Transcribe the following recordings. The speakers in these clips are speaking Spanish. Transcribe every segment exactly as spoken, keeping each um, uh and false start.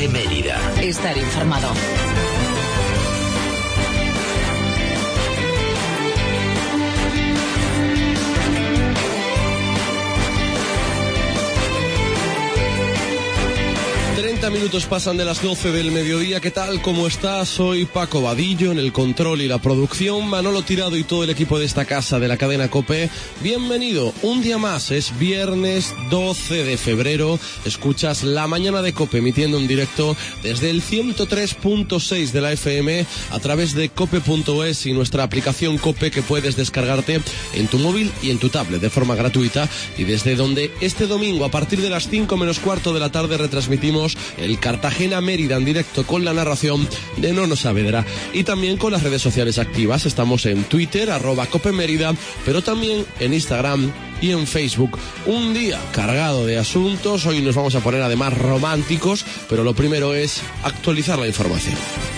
COPE Mérida. Estar informado. treinta minutos pasan de las doce del mediodía. ¿Qué tal? ¿Cómo estás? Soy Paco Vadillo en el control y la producción, Manolo Tirado y todo el equipo de esta casa de la cadena COPE. Bienvenido, un día más, es viernes doce de febrero, escuchas La Mañana de COPE emitiendo en directo desde el ciento tres punto seis de la F M a través de cope punto es y nuestra aplicación COPE que puedes descargarte en tu móvil y en tu tablet de forma gratuita, y desde donde este domingo a partir de las cinco menos cuarto de la tarde retransmitimos el Cartagena-Mérida en directo con la narración de Nono Saavedra, y también con las redes sociales activas. Estamos en Twitter, arroba Cope Mérida, pero también en Instagram y en Facebook. Un día cargado de asuntos. Hoy nos vamos a poner además románticos, pero lo primero es actualizar la información.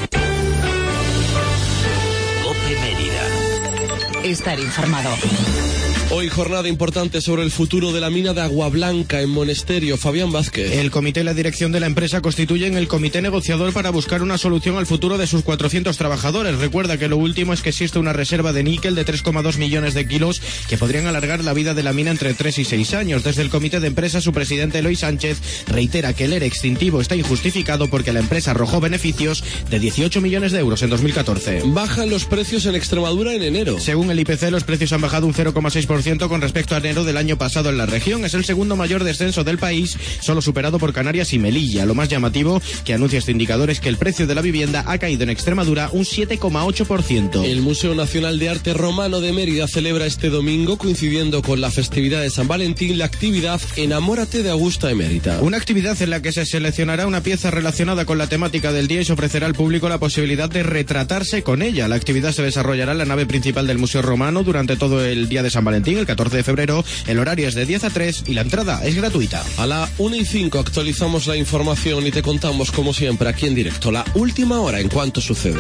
COPE Mérida. Estar informado. Hoy jornada importante sobre el futuro de la mina de Agua Blanca en Monesterio. Fabián Vázquez. El comité y la dirección de la empresa constituyen el comité negociador para buscar una solución al futuro de sus cuatrocientos trabajadores. Recuerda que lo último es que existe una reserva de níquel de tres coma dos millones de kilos que podrían alargar la vida de la mina entre tres y seis años. Desde el comité de empresa, su presidente Eloy Sánchez reitera que el ERE extintivo está injustificado porque la empresa arrojó beneficios de dieciocho millones de euros en dos mil catorce. Bajan los precios en Extremadura en enero. Según el I P C, los precios han bajado un cero coma seis por ciento con respecto a enero del año pasado en la región. Es el segundo mayor descenso del país, solo superado por Canarias y Melilla. Lo más llamativo que anuncia este indicador es que el precio de la vivienda ha caído en Extremadura un siete coma ocho por ciento. El Museo Nacional de Arte Romano de Mérida celebra este domingo, coincidiendo con la festividad de San Valentín, la actividad Enamórate de Augusta Emérita. Una actividad en la que se seleccionará una pieza relacionada con la temática del día y se ofrecerá al público la posibilidad de retratarse con ella. La actividad se desarrollará en la nave principal del Museo Romano durante todo el día de San Valentín, el catorce de febrero. El horario es de diez a tres y la entrada es gratuita. A la una y cinco actualizamos la información y te contamos, como siempre, aquí en directo, la última hora en cuanto sucede.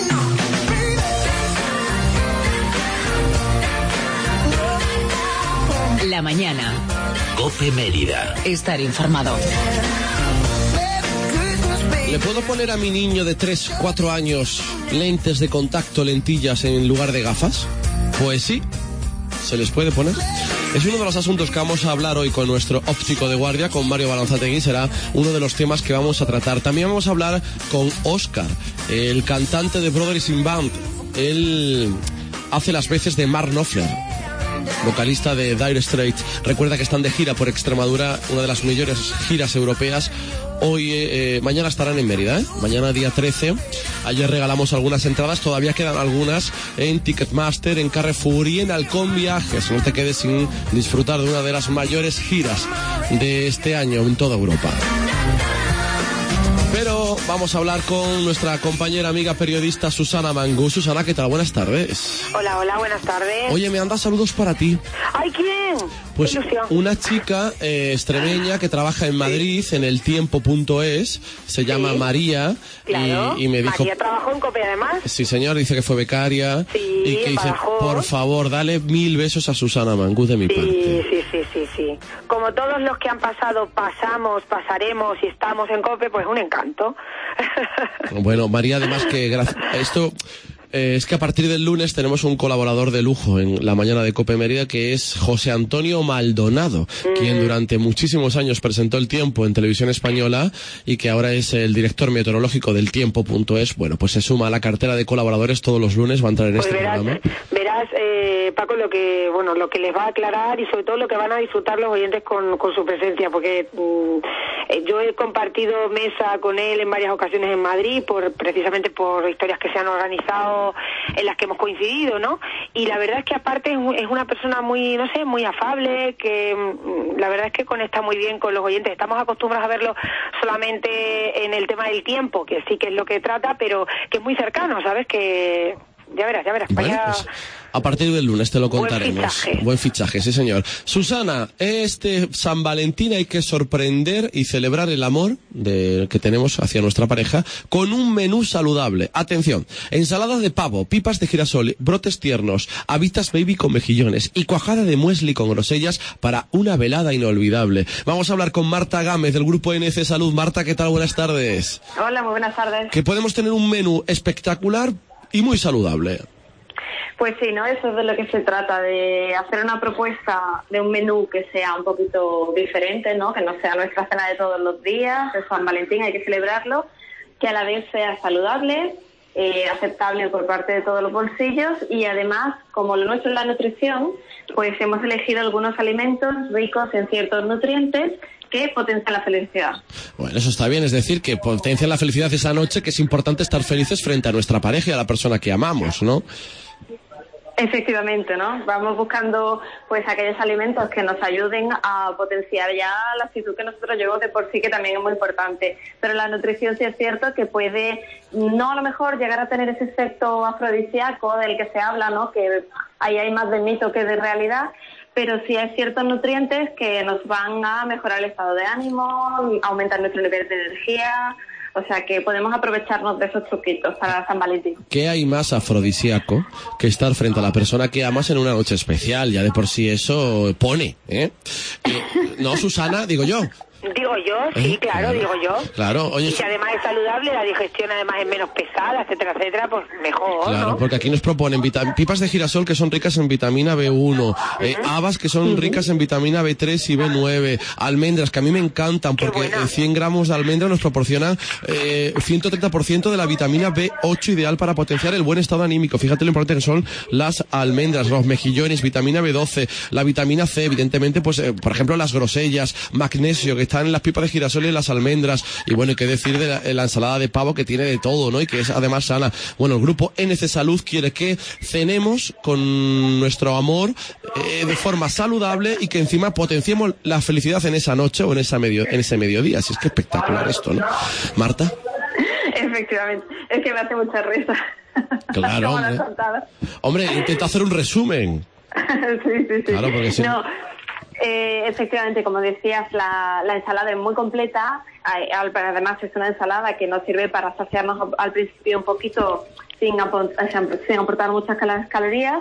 La mañana. COPE Mérida. Estar informado. ¿Le puedo poner a mi niño de tres, cuatro años lentes de contacto, lentillas en lugar de gafas? Pues sí, se les puede poner. Es uno de los asuntos que vamos a hablar hoy con nuestro óptico de guardia, con Mario Balanzategui. Será uno de los temas que vamos a tratar. También vamos a hablar con Óscar, el cantante de Brothers in Band. Él hace las veces de Mark Knopfler, vocalista de Dire Straits. Recuerda que están de gira por Extremadura, una de las mayores giras europeas. Hoy, eh, mañana estarán en Mérida, ¿eh? Mañana día trece. Ayer regalamos algunas entradas, todavía quedan algunas en Ticketmaster, en Carrefour y en Halcón Viajes. No te quedes sin disfrutar de una de las mayores giras de este año en toda Europa. Pero vamos a hablar con nuestra compañera, amiga, periodista Susana Mangú. Susana, ¿qué tal? Buenas tardes. Hola, hola, buenas tardes. Oye, me anda saludos para ti. ¿Ay, quién? Pues Ilusión. una chica eh, extremeña que trabaja en Madrid, sí, en el tiempo punto es, se llama sí. María, claro. y, y me dijo... María trabajó en COPE además. Sí, señor, dice que fue becaria. Sí, y que dice, por favor, dale mil besos a Susana Mangú de mi sí, parte. Sí, sí, sí, sí. Como todos los que han pasado, pasamos, pasaremos y estamos en COPE, pues un encanto. Bueno, María, además que gracias esto... Eh, es que a partir del lunes tenemos un colaborador de lujo en la mañana de COPE Mérida, que es José Antonio Maldonado, mm. quien durante muchísimos años presentó El Tiempo en Televisión Española y que ahora es el director meteorológico del tiempo punto es. Bueno, pues se suma a la cartera de colaboradores todos los lunes, va a entrar en pues este verás, programa. Verás, eh, Paco, lo que bueno lo que les va a aclarar y sobre todo lo que van a disfrutar los oyentes con, con su presencia, porque mm, yo he compartido mesa con él en varias ocasiones en Madrid, por precisamente por historias que se han organizado en las que hemos coincidido, ¿no? Y la verdad es que aparte es una persona muy, no sé, muy afable, que la verdad es que conecta muy bien con los oyentes. Estamos acostumbrados a verlo solamente en el tema del tiempo, que sí que es lo que trata, pero que es muy cercano, ¿sabes? Que ya verás, ya verás. Bueno, Vaya... pues a partir del lunes te lo contaremos. Buen fichaje. Buen fichaje, sí señor. Susana, este San Valentín hay que sorprender y celebrar el amor de, que tenemos hacia nuestra pareja con un menú saludable. Atención, ensalada de pavo, pipas de girasol, brotes tiernos, habitas baby con mejillones y cuajada de muesli con grosellas para una velada inolvidable. Vamos a hablar con Marta Gámez del grupo N C Salud. Marta, ¿qué tal? Buenas tardes. Hola, muy buenas tardes. Que podemos tener un menú espectacular y muy saludable. Pues sí, ¿no? Eso es de lo que se trata, de hacer una propuesta de un menú que sea un poquito diferente, ¿no? Que no sea nuestra cena de todos los días, de San Valentín hay que celebrarlo, que a la vez sea saludable, eh, aceptable por parte de todos los bolsillos y además, como lo nuestro es la nutrición, pues hemos elegido algunos alimentos ricos en ciertos nutrientes que potencian la felicidad. Bueno, eso está bien, es decir, que potencian la felicidad esa noche, que es importante estar felices frente a nuestra pareja y a la persona que amamos, ¿no? Efectivamente, ¿no? Vamos buscando pues aquellos alimentos que nos ayuden a potenciar ya la actitud que nosotros llevamos de por sí, que también es muy importante. Pero la nutrición sí es cierto que puede, no a lo mejor llegar a tener ese efecto afrodisíaco del que se habla, ¿no? Que ahí hay más de mito que de realidad, pero sí hay ciertos nutrientes que nos van a mejorar el estado de ánimo, aumentar nuestro nivel de energía. O sea que podemos aprovecharnos de esos truquitos para San Valentín. ¿Qué hay más afrodisíaco que estar frente a la persona que amas en una noche especial? Ya de por sí eso pone, ¿eh? eh no, Susana, digo yo. Digo yo, sí, ¿Eh? claro, claro, digo yo. Claro, oye, y si además es saludable, la digestión además es menos pesada, etcétera, etcétera, pues mejor, claro, ¿no? porque aquí nos proponen vita- pipas de girasol que son ricas en vitamina B uno, eh, habas que son ricas en vitamina B tres y B nueve, almendras que a mí me encantan porque eh, cien gramos de almendra nos proporcionan eh, ciento treinta por ciento de la vitamina B ocho ideal para potenciar el buen estado anímico. Fíjate lo importante que son las almendras, los mejillones, vitamina B doce, la vitamina C, evidentemente, pues eh, por ejemplo las grosellas, magnesio que están en las pipas de girasol y las almendras, y bueno, y qué decir de la, de la ensalada de pavo que tiene de todo, ¿no? Y que es además sana. Bueno, el grupo N C Salud quiere que cenemos con nuestro amor eh, de forma saludable y que encima potenciemos la felicidad en esa noche o en esa medio, en ese mediodía. Así es que espectacular esto, ¿no? Marta. Efectivamente, es que me hace mucha risa. Claro, hombre. Hombre, intenta hacer un resumen. sí, sí, sí. Claro, porque sí. No. Eh, efectivamente, como decías, la, la ensalada es muy completa, además es una ensalada que nos sirve para saciarnos al principio un poquito sin, aport sin aportar muchas cal calorías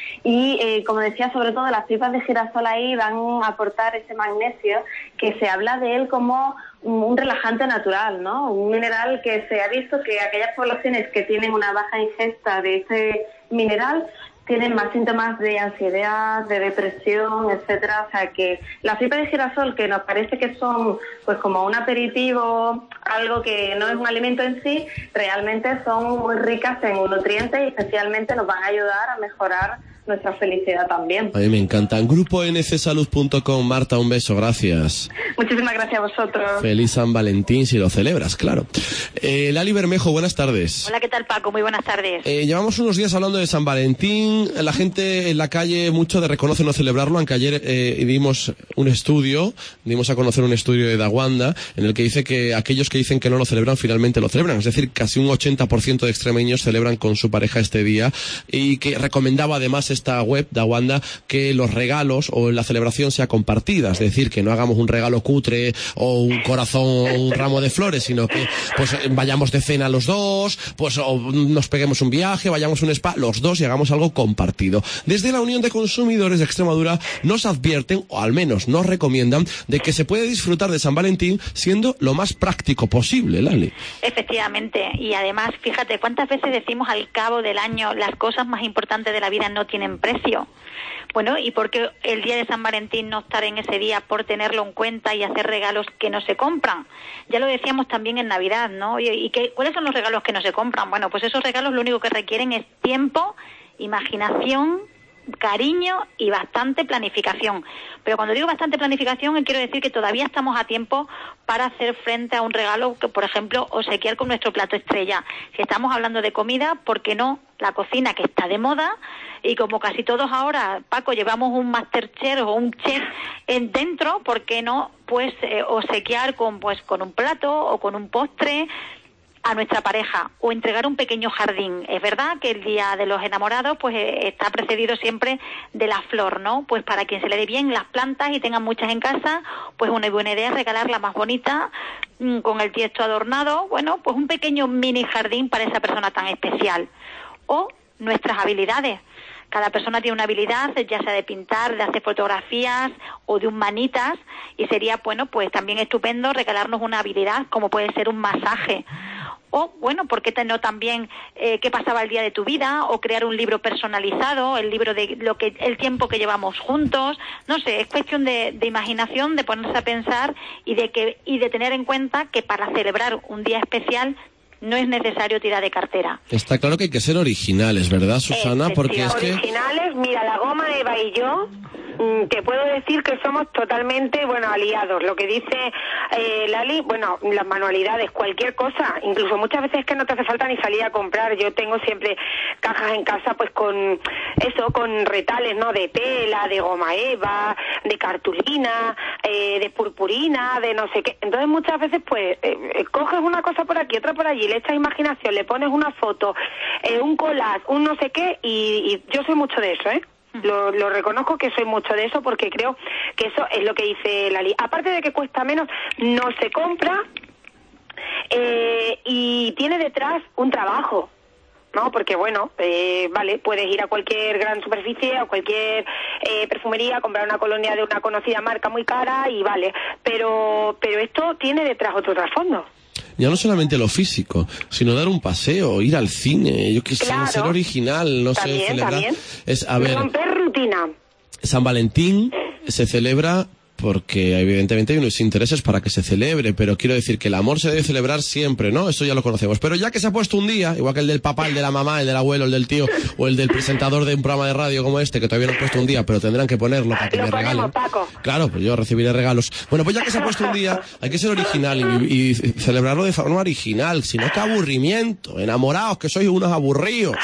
y eh, como decía, sobre todo las pipas de girasol ahí van a aportar ese magnesio que se habla de él como un relajante natural, ¿no? Un mineral que se ha visto que aquellas poblaciones que tienen una baja ingesta de ese mineral tienen más síntomas de ansiedad, de depresión, etcétera. O sea que las pipas de girasol, que nos parece que son pues como un aperitivo, algo que no es un alimento en sí, realmente son muy ricas en nutrientes y especialmente nos van a ayudar a mejorar nuestra felicidad también. A mí me encantan. Grupo N C salud punto com. Marta, un beso, gracias. Muchísimas gracias a vosotros. Feliz San Valentín, si lo celebras, claro. Eh, Lali Bermejo, buenas tardes. Hola, ¿qué tal, Paco? Muy buenas tardes. Eh, llevamos unos días hablando de San Valentín. La gente en la calle mucho de reconoce no celebrarlo, aunque ayer eh, dimos un estudio, dimos a conocer un estudio de Dawanda, en el que dice que aquellos que dicen que no lo celebran, finalmente lo celebran. Es decir, casi un ochenta por ciento de extremeños celebran con su pareja este día, y que recomendaba además esta web, Dawanda, que los regalos o la celebración sea compartida, es decir, que no hagamos un regalo cutre o un corazón o un ramo de flores, sino que pues vayamos de cena los dos, pues o nos peguemos un viaje, vayamos a un spa los dos y hagamos algo compartido. Desde la Unión de Consumidores de Extremadura nos advierten, o al menos nos recomiendan, de que se puede disfrutar de San Valentín siendo lo más práctico posible, Lali. Efectivamente, y además, fíjate, ¿cuántas veces decimos al cabo del año las cosas más importantes de la vida no tienen precio? Bueno, ¿y por qué el día de San Valentín no estar en ese día por tenerlo en cuenta y hacer regalos que no se compran? Ya lo decíamos también en Navidad, ¿no? ¿Y qué, cuáles son los regalos que no se compran? Bueno, pues esos regalos lo único que requieren es tiempo, imaginación, cariño y bastante planificación. Pero cuando digo bastante planificación, quiero decir que todavía estamos a tiempo para hacer frente a un regalo que, por ejemplo, obsequiar con nuestro plato estrella. Si estamos hablando de comida, ¿por qué no la cocina, que está de moda? Y como casi todos ahora, Paco, llevamos un masterchef o un chef en dentro, ¿por qué no pues eh, obsequiar con pues con un plato o con un postre? a nuestra pareja, o entregar un pequeño jardín. Es verdad que el Día de los Enamorados pues eh, está precedido siempre de la flor, ¿no? Pues para quien se le dé bien las plantas y tengan muchas en casa, pues una buena idea es regalar la más bonita, mmm, con el tiesto adornado, bueno, pues un pequeño mini jardín para esa persona tan especial. O nuestras habilidades. Cada persona tiene una habilidad, ya sea de pintar, de hacer fotografías o de un manitas, y sería, bueno, pues también estupendo regalarnos una habilidad como puede ser un masaje. O, bueno, ¿por qué no también eh, qué pasaba el día de tu vida? O crear un libro personalizado, el libro de lo que el tiempo que llevamos juntos. No sé, es cuestión de, de imaginación, de ponerse a pensar y de que y de tener en cuenta que para celebrar un día especial no es necesario tirar de cartera. Está claro que hay que ser originales, ¿verdad, Susana? Porque es que... Originales, mira, la goma Eva y yo, mmm, te puedo decir que somos totalmente, bueno, aliados. Lo que dice eh, Lali, bueno, las manualidades, cualquier cosa, incluso muchas veces que no te hace falta ni salir a comprar. Yo tengo siempre cajas en casa, pues con eso, con retales, ¿no? De tela, de goma Eva, de cartulina, eh, de purpurina, de no sé qué. Entonces muchas veces, pues, eh, coges una cosa por aquí, otra por allí, le echas imaginación, le pones una foto, eh, un collage, un no sé qué, y, y yo soy mucho de eso, ¿eh? Lo, lo reconozco que soy mucho de eso, porque creo que eso es lo que dice Lali. Aparte de que cuesta menos, no se compra eh, y tiene detrás un trabajo, ¿no? Porque, bueno, eh, vale, puedes ir a cualquier gran superficie, a cualquier eh, perfumería, comprar una colonia de una conocida marca muy cara y vale, pero, pero esto tiene detrás otro trasfondo. Ya no solamente lo físico, sino dar un paseo, ir al cine, yo qué sé, Claro. ser original, no También, sé, celebrar. también. Es, a ver, Romper rutina. San Valentín se celebra porque evidentemente hay unos intereses para que se celebre, pero quiero decir que el amor se debe celebrar siempre, ¿no? Eso ya lo conocemos. Pero ya que se ha puesto un día, igual que el del papá, el de la mamá, el del abuelo, el del tío, o el del presentador de un programa de radio como este, que todavía no han puesto un día, pero tendrán que ponerlo para que Lo me ponemos, regalen. Paco. Claro, pues yo recibiré regalos. Bueno, pues ya que se ha puesto un día, hay que ser original y, y celebrarlo de forma original, si no, qué aburrimiento. Enamorados, que sois unos aburridos.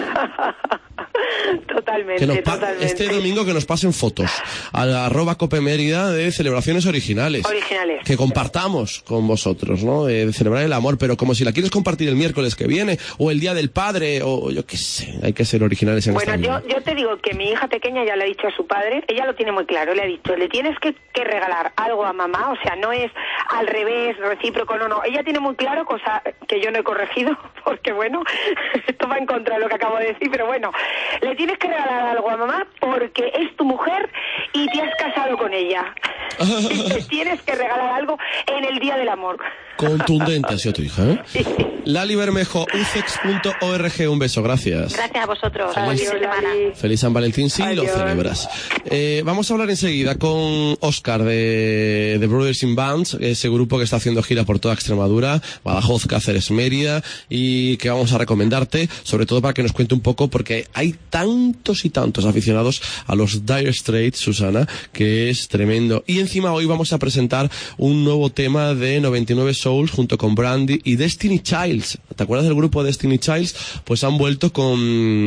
Totalmente, Que nos pa- totalmente. este domingo que nos pasen fotos a la arroba Cope Mérida de celebraciones originales. Originales. Que compartamos con vosotros, ¿no? De celebrar el amor, pero como si la quieres compartir el miércoles que viene, o el día del padre, o yo qué sé, hay que ser originales en Bueno, esta yo, vida. yo te digo que mi hija pequeña ya le ha dicho a su padre, ella lo tiene muy claro, le ha dicho, le tienes que, que regalar algo a mamá, o sea, no es al revés, recíproco, no, no, ella tiene muy claro, cosa que yo no he corregido, porque bueno, esto va en contra de lo que acabo de decir, pero bueno, le tienes que regalar algo a mamá porque es tu mujer y te has casado con ella. Y te tienes que regalar algo en el Día del Amor. Contundente ha sido tu hija, ¿eh? Lali Bermejo, ucex punto org, un beso, gracias. Gracias a vosotros. Feliz- Buen fin de semana. Feliz San Valentín, sí, Adiós. lo celebras. Eh, vamos a hablar enseguida con Óscar de, de Brothers in Bands, ese grupo que está haciendo gira por toda Extremadura, Badajoz, Cáceres, Mérida, y que vamos a recomendarte, sobre todo para que nos cuente un poco, porque hay tantos y tantos aficionados a los Dire Straits, Susana, que es tremendo. Y encima hoy vamos a presentar un nuevo tema de noventa y nueve Souls junto con Brandy y Destiny Childs. ¿Te acuerdas del grupo Destiny Childs? Pues han vuelto con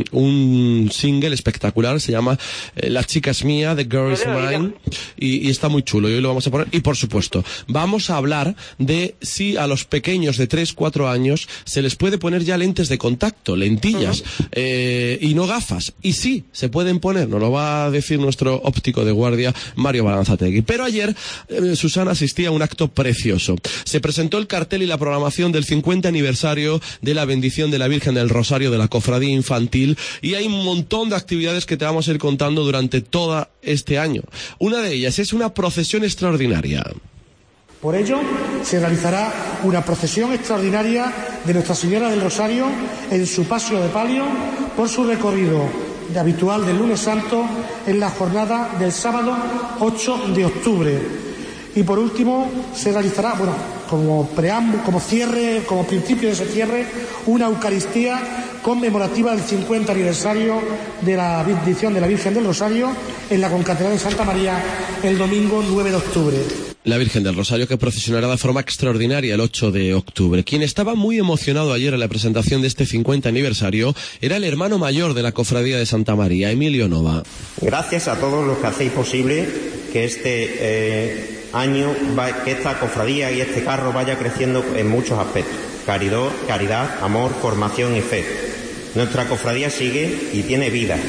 un single espectacular, se llama eh, La chica es mía, The Girl is Mine, y, y está muy chulo, y hoy lo vamos a poner. Y por supuesto, vamos a hablar de si a los pequeños de tres cuatro años se les puede poner ya lentes de contacto, lentillas, eh, y no gafas. Y sí, se pueden poner, nos lo va a decir nuestro óptico de guardia, Mario Balanzategui. Pero ayer, eh, Susana asistía a un acto precioso. Se presentó el cartel y la programación del cincuenta aniversario de la bendición de la Virgen del Rosario de la Cofradía Infantil, y hay un montón de actividades que te vamos a ir contando durante todo este año. Una de ellas es una procesión extraordinaria. Por ello, se realizará una procesión extraordinaria de Nuestra Señora del Rosario en su paso de palio por su recorrido de habitual del lunes santo en la jornada del sábado ocho de octubre. Y por último, se realizará, bueno, como preámbulo, como cierre, como principio de ese cierre, una Eucaristía conmemorativa del cincuenta aniversario de la bendición de la Virgen del Rosario en la Concatedral de Santa María el domingo nueve de octubre. La Virgen del Rosario, que procesionará de forma extraordinaria el ocho de octubre. Quien estaba muy emocionado ayer en la presentación de este cincuenta aniversario era el hermano mayor de la Cofradía de Santa María, Emilio Nova. Gracias a todos los que hacéis posible que este eh, año, va, que esta cofradía y este carro vaya creciendo en muchos aspectos. caridad, caridad, amor, formación y fe. Nuestra cofradía sigue y tiene vida,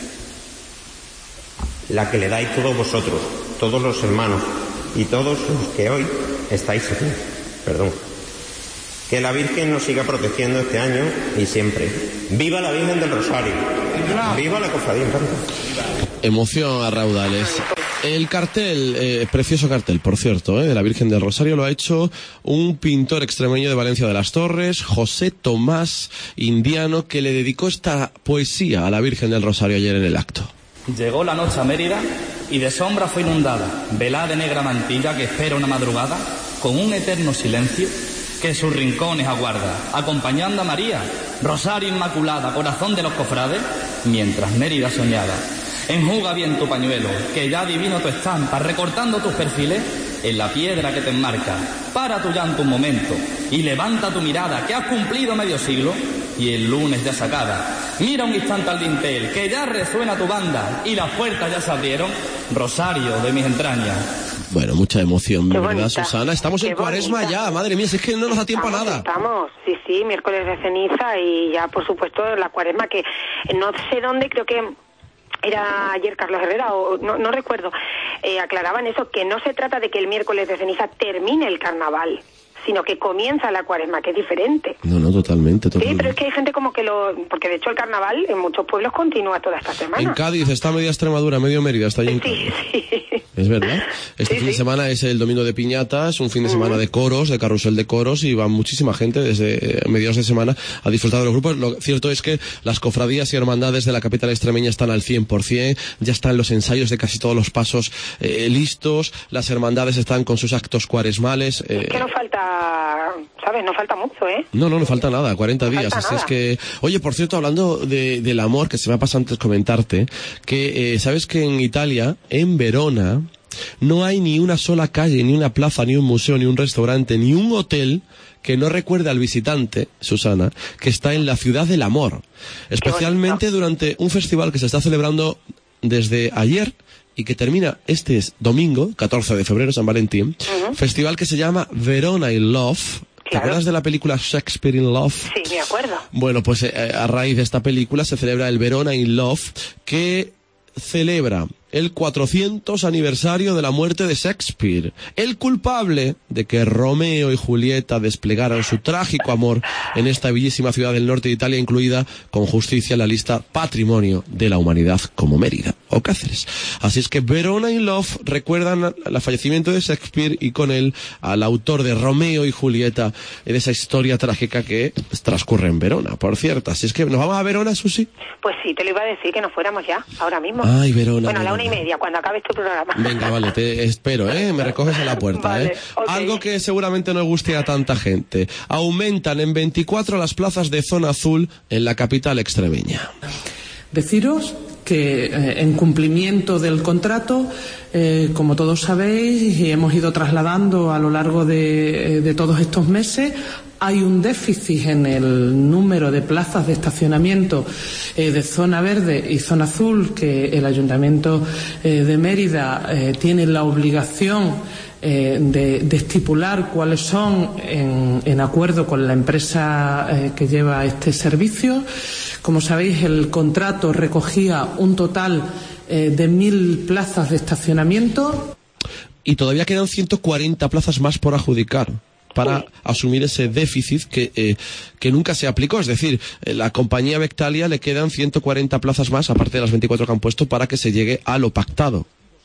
la que le dais todos vosotros, todos los hermanos y todos los que hoy estáis aquí. Perdón. Que la Virgen nos siga protegiendo este año y siempre. ¡Viva la Virgen del Rosario! ¡Viva la cofradía! Emoción a raudales. El cartel, eh, precioso cartel, por cierto, eh, de la Virgen del Rosario, lo ha hecho un pintor extremeño de Valencia de las Torres, José Tomás Indiano, que le dedicó esta poesía a la Virgen del Rosario ayer en el acto. Llegó la noche a Mérida y de sombra fue inundada, velada de negra mantilla que espera una madrugada, con un eterno silencio que sus rincones aguarda, acompañando a María, Rosario Inmaculada, corazón de los cofrades, mientras Mérida soñada. Enjuga bien tu pañuelo, que ya adivino tu estampa, recortando tus perfiles en la piedra que te enmarca. Para tu llanto un momento y levanta tu mirada, que has cumplido medio siglo y el lunes ya sacada. Mira un instante al dintel, que ya resuena tu banda y las puertas ya se abrieron, Rosario de mis entrañas. Bueno, mucha emoción, Qué ¿verdad, bonita. Susana? Estamos Qué en Cuaresma bonita. ya, madre mía, si es que no nos da tiempo a Estamos, nada. Estamos, sí, sí, miércoles de ceniza y ya, por supuesto, la Cuaresma, que no sé dónde, creo que era ayer Carlos Herrera, o no, no recuerdo, eh, aclaraban eso, que no se trata de que el miércoles de ceniza termine el carnaval, sino que comienza la Cuaresma, que es diferente. No, no, totalmente, totalmente. Sí, pero es que hay gente como que lo... Porque de hecho el carnaval en muchos pueblos continúa toda esta semana. En Cádiz está media Extremadura, medio Mérida, está allí en Sí, Cádiz. sí. Es verdad. Este Sí, fin de sí. semana es el domingo de piñatas, un fin de semana de coros, de carrusel de coros, y va muchísima gente desde eh, mediados de semana a disfrutar de los grupos. Lo cierto es que las cofradías y hermandades de la capital extremeña están al cien por cien, ya están los ensayos de casi todos los pasos eh, listos, las hermandades están con sus actos cuaresmales. Eh, Es que no falta, ¿sabes? No falta mucho, ¿eh? No, no, no falta nada, cuarenta No días, falta así es nada. que... Oye, por cierto, hablando de, del amor, que se me ha pasado antes comentarte, que eh, sabes que en Italia, en Verona, no hay ni una sola calle, ni una plaza, ni un museo, ni un restaurante, ni un hotel que no recuerde al visitante, Susana, que está en la ciudad del amor. Especialmente durante un festival que se está celebrando desde ayer y que termina este es domingo, catorce de febrero, San Valentín, Ujú. festival que se llama Verona in Love. ¿Te Claro. acuerdas de la película Shakespeare in Love? Sí, me acuerdo. Bueno, pues eh, a raíz de esta película se celebra el Verona in Love, que celebra el cuatrocientos aniversario de la muerte de Shakespeare, el culpable de que Romeo y Julieta desplegaran su trágico amor en esta bellísima ciudad del norte de Italia, incluida con justicia en la lista Patrimonio de la Humanidad como Mérida o Cáceres. Así es que Verona in Love recuerdan el fallecimiento de Shakespeare y con él al autor de Romeo y Julieta, en esa historia trágica que transcurre en Verona, por cierto. Así es que, ¿nos vamos a Verona, Susi? Pues sí, te lo iba a decir, que nos fuéramos ya, ahora mismo. Ay, Verona, Bueno, a la Verona. una y media, cuando acabes tu programa. Venga, vale, te espero, ¿eh? Me recoges a la puerta, Vale, ¿eh? ok. Algo que seguramente no guste a tanta gente. Aumentan en veinticuatro las plazas de zona azul en la capital extremeña. Deciros que eh, en cumplimiento del contrato, eh, como todos sabéis y hemos ido trasladando a lo largo de, de todos estos meses, hay un déficit en el número de plazas de estacionamiento eh, de zona verde y zona azul que el Ayuntamiento eh, de Mérida eh, tiene la obligación eh, de, de estipular cuáles son en, en acuerdo con la empresa eh, que lleva este servicio. Como sabéis, el contrato recogía un total eh, de mil plazas de estacionamiento. Y todavía quedan ciento cuarenta plazas más por adjudicar para asumir ese déficit que, eh, que nunca se aplicó. Es decir, eh, la compañía Bectalia le quedan ciento cuarenta plazas más, aparte de las veinticuatro que han puesto, para que se llegue a lo pactado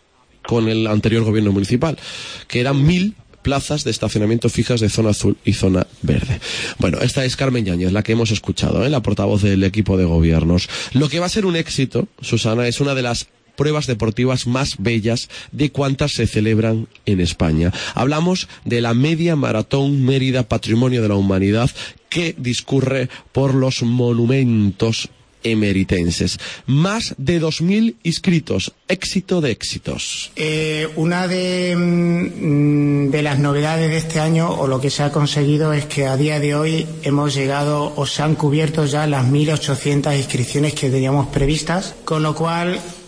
con el anterior gobierno municipal, que eran mil plazas de estacionamiento fijas de zona azul y zona verde. Bueno, esta es Carmen Yáñez, la que hemos escuchado, ¿eh? La portavoz del equipo de gobiernos. Lo que va a ser un éxito, Susana, es una de las pruebas deportivas más bellas de cuantas se celebran en España. Hablamos de la Media Maratón Mérida Patrimonio de la Humanidad, que discurre por los monumentos emeritenses. Más de dos mil inscritos. Éxito de éxitos. Eh, una de, mm, de las novedades de este año, o lo que se ha conseguido, es que a día de hoy hemos llegado o se han cubierto ya las mil ochocientas inscripciones que teníamos previstas, con lo cual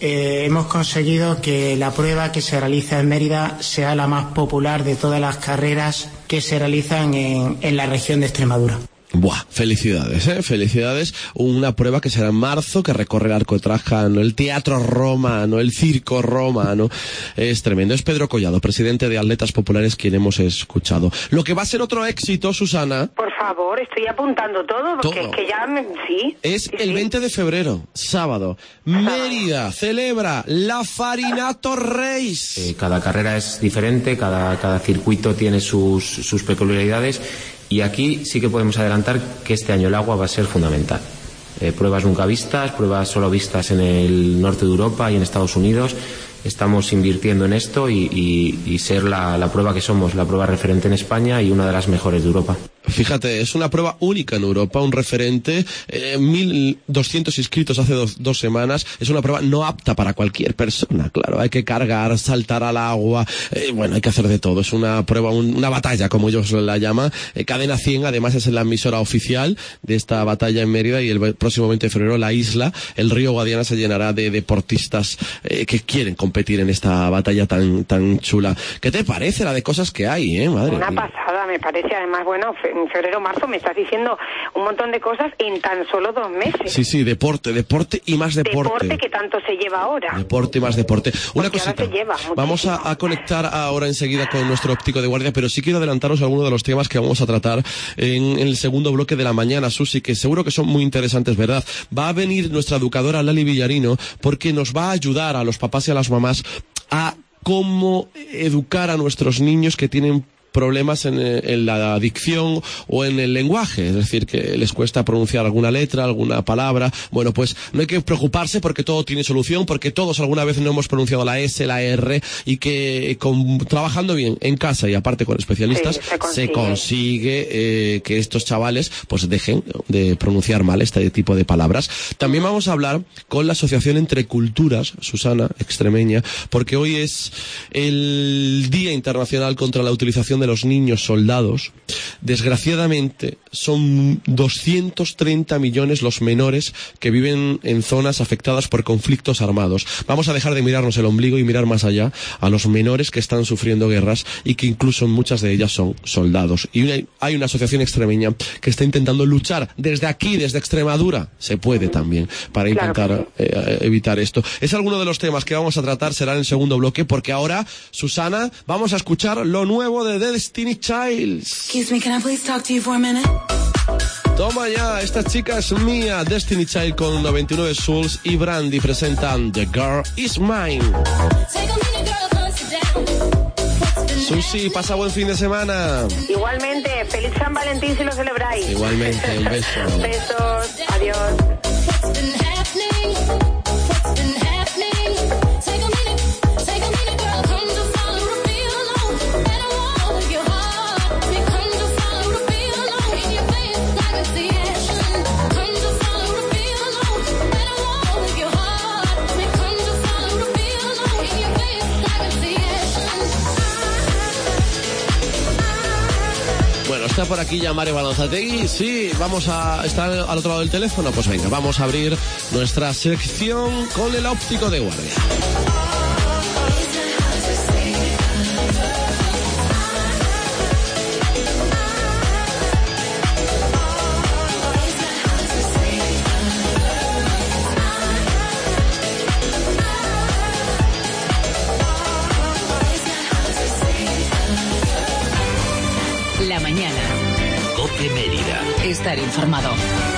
eh, hemos conseguido que la prueba que se realiza en Mérida sea la más popular de todas las carreras que se realizan en, en la región de Extremadura. Buah, felicidades, ¿eh? Felicidades. Una prueba que será en marzo, que recorre el Arco Trajano, el Teatro Romano, el Circo Romano. Es tremendo. Es Pedro Collado, presidente de Atletas Populares, quien hemos escuchado. Lo que va a ser otro éxito, Susana. Por favor, estoy apuntando todo, porque todo. es que ya me... Sí. Es sí, el sí. veinte de febrero, sábado. Mérida celebra la Farinato Race. Eh, cada carrera es diferente, cada, cada circuito tiene sus, sus peculiaridades. Y aquí sí que podemos adelantar que este año el agua va a ser fundamental. Eh, pruebas nunca vistas, pruebas solo vistas en el norte de Europa y en Estados Unidos. Estamos invirtiendo en esto y, y, y ser la, la prueba que somos, la prueba referente en España y una de las mejores de Europa. Fíjate, es una prueba única en Europa, un referente, eh, mil doscientos inscritos hace dos, dos semanas, es una prueba no apta para cualquier persona, claro, hay que cargar, saltar al agua, eh, bueno, hay que hacer de todo, es una prueba, un, una batalla, como ellos la llaman. eh, Cadena cien, además, es la emisora oficial de esta batalla en Mérida, y el próximo veinte de febrero la isla, el río Guadiana, se llenará de deportistas eh, que quieren competir en esta batalla tan tan chula. ¿Qué te parece la de cosas que hay, eh, madre Una mía? pasada, me parece, además, bueno, en febrero, marzo, me estás diciendo un montón de cosas en tan solo dos meses. Sí, sí, deporte, deporte y más deporte. Deporte que tanto se lleva ahora. Deporte y más deporte. Una Porque cosita. ahora se lleva muchísimo. Vamos a, a conectar ahora enseguida con nuestro óptico de guardia, pero sí quiero adelantaros algunos de los temas que vamos a tratar en, en el segundo bloque de la mañana, Susi, que seguro que son muy interesantes, ¿verdad? Va a venir nuestra educadora Lali Villarino, porque nos va a ayudar a los papás y a las mamás a cómo educar a nuestros niños que tienen problemas en, en la adicción o en el lenguaje, es decir, que les cuesta pronunciar alguna letra, alguna palabra. Bueno, pues no hay que preocuparse, porque todo tiene solución, porque todos alguna vez no hemos pronunciado la S, la R, y que con, trabajando bien en casa y aparte con especialistas, sí, se consigue, se consigue eh, que estos chavales pues dejen de pronunciar mal este tipo de palabras. También vamos a hablar con la Asociación Entre Culturas, Susana, extremeña, porque hoy es el Día Internacional contra la Utilización de los niños soldados. Desgraciadamente son doscientos treinta millones los menores que viven en zonas afectadas por conflictos armados. Vamos a dejar de mirarnos el ombligo y mirar más allá a los menores que están sufriendo guerras y que incluso muchas de ellas son soldados. Y hay, hay una asociación extremeña que está intentando luchar desde aquí, desde Extremadura, se puede también, para intentar Claro que sí. eh, evitar esto. Es alguno de los temas que vamos a tratar, será en el segundo bloque, porque ahora, Susana, vamos a escuchar lo nuevo de Destiny Child. Excuse me, can I please talk to you for a minute? Toma ya, esta chica es mía. Destiny Child con noventa y nueve Souls y Brandy presentan The Girl Is Mine. Susi, pasa buen fin de semana. Igualmente, feliz San Valentín si lo celebráis. Igualmente, un beso. Besos, adiós. ¿Está por aquí ya Mario Balanzategui? Sí, vamos a estar al otro lado del teléfono. Pues venga, vamos a abrir nuestra sección con el óptico de guardia. La mañana. COPE Mérida. Estar informado.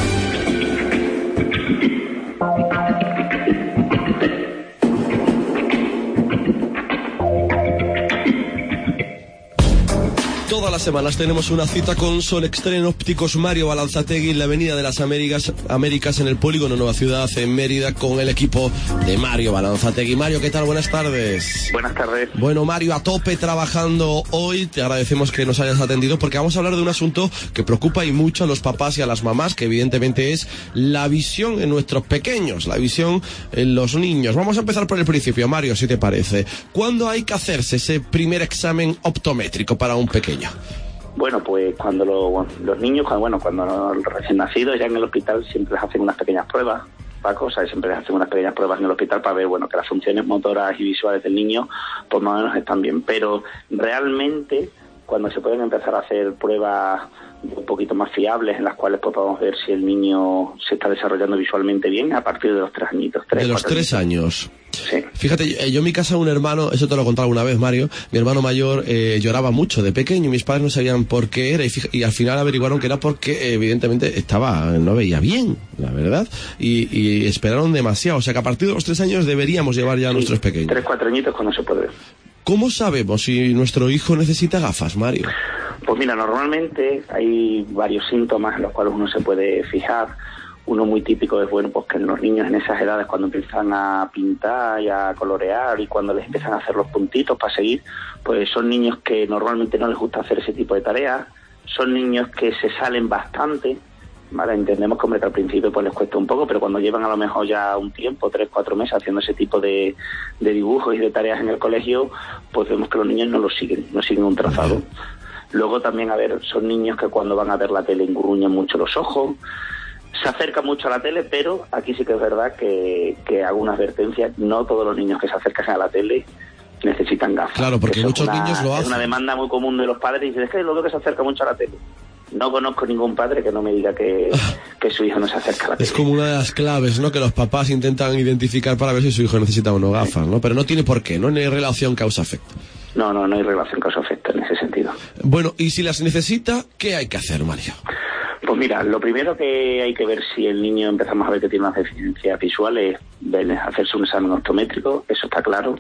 Todas las semanas tenemos una cita con Solextren Ópticos Mario Balanzategui en la Avenida de las Américas, Américas en el Polígono Nueva Ciudad, en Mérida, con el equipo de Mario Balanzategui. Mario, ¿qué tal? Buenas tardes. Buenas tardes. Bueno, Mario, a tope trabajando hoy. Te agradecemos que nos hayas atendido, porque vamos a hablar de un asunto que preocupa y mucho a los papás y a las mamás, que evidentemente es la visión en nuestros pequeños, la visión en los niños. Vamos a empezar por el principio, Mario, si te parece. ¿Cuándo hay que hacerse ese primer examen optométrico para un pequeño? Bueno, pues cuando lo, los niños, cuando, bueno, cuando los recién nacidos ya en el hospital siempre les hacen unas pequeñas pruebas Paco, o sea, siempre hacen unas pequeñas pruebas en el hospital para ver, bueno, que las funciones motoras y visuales del niño, pues más o menos están bien. Pero realmente, cuando se pueden empezar a hacer pruebas un poquito más fiables, en las cuales pues podemos ver si el niño se está desarrollando visualmente bien, a partir de los tres añitos. Tres, de los tres años. Sí. Fíjate, yo en mi casa un hermano, eso te lo he contado alguna vez, Mario, mi hermano mayor eh, lloraba mucho de pequeño y mis padres no sabían por qué era y, fija, y al final averiguaron que era porque evidentemente estaba, no veía bien, la verdad, y, y esperaron demasiado, o sea que a partir de los tres años deberíamos llevar ya a sí, nuestros pequeños. Tres, cuatro añitos cuando se puede ver. ¿Cómo sabemos si nuestro hijo necesita gafas, Mario? Pues mira, normalmente hay varios síntomas en los cuales uno se puede fijar. Uno muy típico es, bueno, pues que los niños en esas edades, cuando empiezan a pintar y a colorear y cuando les empiezan a hacer los puntitos para seguir, pues son niños que normalmente no les gusta hacer ese tipo de tareas, son niños que se salen bastante, ¿vale? Entendemos que, hombre, que al principio pues les cuesta un poco, pero cuando llevan a lo mejor ya un tiempo, tres, cuatro meses haciendo ese tipo de, de dibujos y de tareas en el colegio, pues vemos que los niños no lo siguen, no siguen un trazado. Luego también, a ver, son niños que cuando van a ver la tele engurruñan mucho los ojos, se acerca mucho a la tele, pero aquí sí que es verdad que, que hago una advertencia, no todos los niños que se acercan a la tele necesitan gafas. Claro, porque muchos una, niños lo hacen. Es una demanda muy común de los padres y dicen, es que lo veo que se acerca mucho a la tele. No conozco ningún padre que no me diga que, que su hijo no se acerca a la tele. Es como una de las claves, ¿no?, que los papás intentan identificar para ver si su hijo necesita o no gafas, ¿no? Pero no tiene por qué, no, no hay relación causa-efecto. No, no, no hay relación causa-efecto en ese sentido. Bueno, y si las necesita, ¿qué hay que hacer, Mario? Pues mira, lo primero que hay que ver si el niño empezamos a ver que tiene unas deficiencias visuales es ver, hacerse un examen optométrico, eso está claro,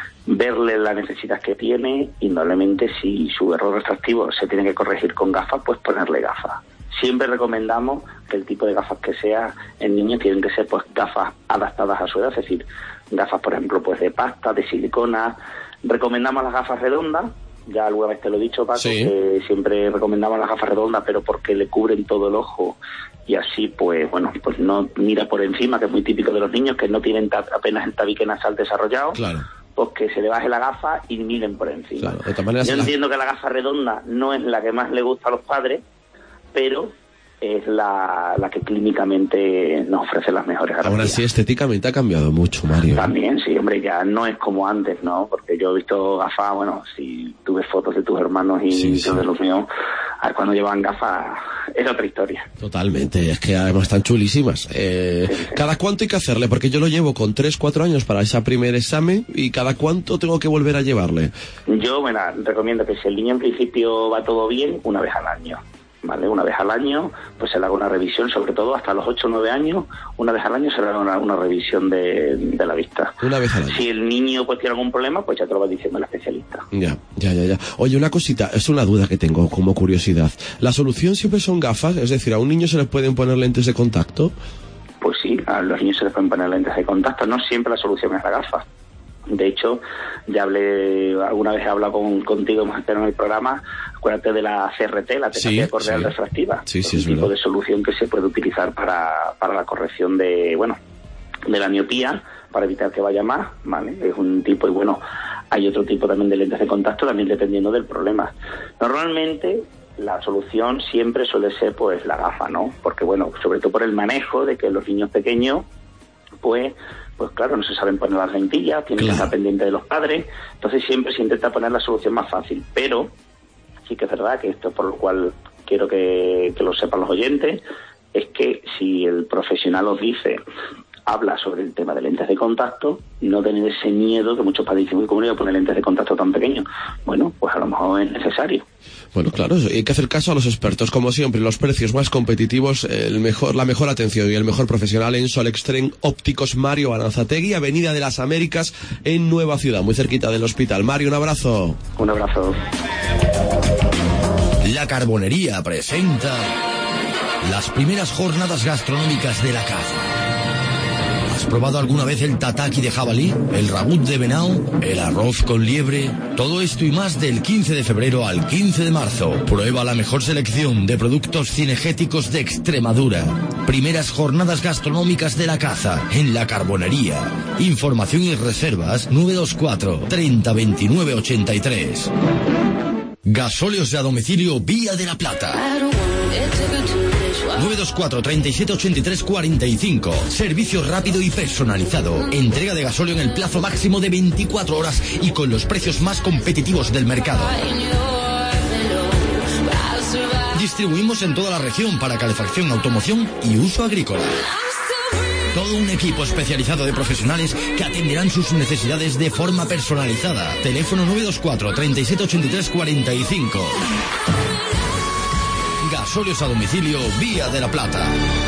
verle la necesidad que tiene, indudablemente si su error refractivo se tiene que corregir con gafas, pues ponerle gafas. Siempre recomendamos que el tipo de gafas que sea en niños tienen que ser pues gafas adaptadas a su edad, es decir, gafas por ejemplo pues de pasta, de silicona. Recomendamos las gafas redondas, ya alguna vez te lo he dicho, Paco, sí, que siempre recomendamos las gafas redondas, pero porque le cubren todo el ojo y así, pues bueno, pues no mira por encima, que es muy típico de los niños que no tienen ta- apenas el tabique nasal desarrollado. Claro. Pues que se le baje la gafa y miren por encima. Claro, de todas maneras, yo la... entiendo que la gafa redonda no es la que más le gusta a los padres, pero es la, la que clínicamente nos ofrece las mejores garantías. Ahora sí, estéticamente ha cambiado mucho, Mario. También, sí, hombre, ya no es como antes, ¿no? Porque yo he visto gafas, bueno, si tú ves fotos de tus hermanos y sí, sí. de los míos, cuando llevaban gafas es otra historia. Totalmente, es que además están chulísimas. Eh, sí, sí. ¿Cada cuánto hay que hacerle? Porque yo lo llevo con tres, cuatro años para ese primer examen y ¿cada cuánto tengo que volver a llevarle? Yo, bueno, recomiendo que si el niño en principio va todo bien, una vez al año. ¿Vale? Una vez al año, pues se le haga una revisión, sobre todo hasta los ocho o nueve años, una vez al año se le haga una, una revisión de, de la vista. Una vez al año. Si el niño pues tiene algún problema, pues ya te lo va diciendo el especialista. Ya, ya, ya, ya. Oye, una cosita, es una duda que tengo como curiosidad. ¿La solución siempre son gafas? Es decir, ¿a un niño se le pueden poner lentes de contacto? Pues sí, a los niños se les pueden poner lentes de contacto, no siempre la solución es la gafa. De hecho, ya hablé, alguna vez he hablado con, contigo, hemos estado en el programa, acuérdate de la C R T, la terapia sí, corneal sí. refractiva. Sí, sí, es es un tipo verdad. de solución que se puede utilizar para, para la corrección de, bueno, de la miopía, para evitar que vaya más, ¿vale? Es un tipo, y bueno, hay otro tipo también de lentes de contacto, también dependiendo del problema. Normalmente, la solución siempre suele ser, pues, la gafa, ¿no? Porque, bueno, sobre todo por el manejo de que los niños pequeños, pues... pues claro, no se saben poner las lentillas, tienen claro. que estar pendientes de los padres, entonces siempre se intenta poner la solución más fácil, pero sí que es verdad que esto, por lo cual quiero que, que lo sepan los oyentes, es que si el profesional os dice, habla sobre el tema de lentes de contacto, no tener ese miedo que muchos padres dicen, ¿cómo voy a poner lentes de contacto tan pequeños? Bueno, pues a lo mejor es necesario. Bueno, claro, hay que hacer caso a los expertos, como siempre, los precios más competitivos, el mejor, la mejor atención y el mejor profesional en Solextrem Ópticos Mario Aranzategui, Avenida de las Américas, en Nueva Ciudad, muy cerquita del hospital. Mario, un abrazo. Un abrazo. La Carbonería presenta las primeras jornadas gastronómicas de la caza. ¿Has probado alguna vez el tataki de jabalí, el ragut de venado, el arroz con liebre? Todo esto y más del quince de febrero al quince de marzo. Prueba la mejor selección de productos cinegéticos de Extremadura. Primeras jornadas gastronómicas de la caza en La Carbonería. Información y reservas nueve dos cuatro, treinta, veintinueve, ochenta y tres. Gasóleos de a domicilio Vía de la Plata. nueve dos cuatro, treinta y siete, ochenta y tres, cuarenta y cinco. Servicio rápido y personalizado. Entrega de gasóleo en el plazo máximo de veinticuatro horas y con los precios más competitivos del mercado. Distribuimos en toda la región para calefacción, automoción y uso agrícola. Todo un equipo especializado de profesionales que atenderán sus necesidades de forma personalizada. Teléfono nueve dos cuatro, treinta y siete, ochenta y tres, cuarenta y cinco. Gasóleos a domicilio Vía de la Plata.